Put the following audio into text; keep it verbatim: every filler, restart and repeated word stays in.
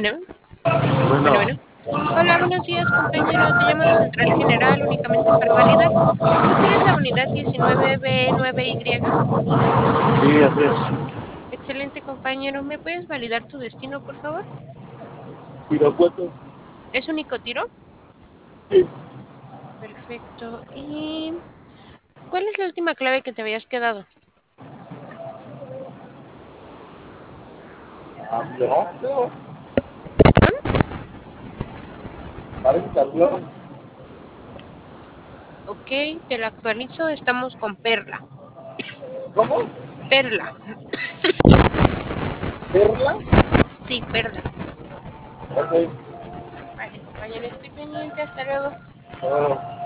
Bueno, bueno, Bueno, bueno. Hola, buenos días, compañero. Te llamo de Central General únicamente para validar. ¿Usted es la unidad diecinueve B nueve Y? sí, así es. Excelente, compañero. ¿Me puedes validar tu destino, por favor? Irapuato, ¿Es único tiro? sí. Perfecto. ¿Y cuál es la última clave que te habías quedado? Avión, creo. ¿Perdón? Parece que avión. Ok, te la actualizo. Estamos con Perla. ¿Cómo? Perla. ¿Perla? Sí, Perla. Ok. Vale, compañero, estoy pendiente. Hasta luego. Ah.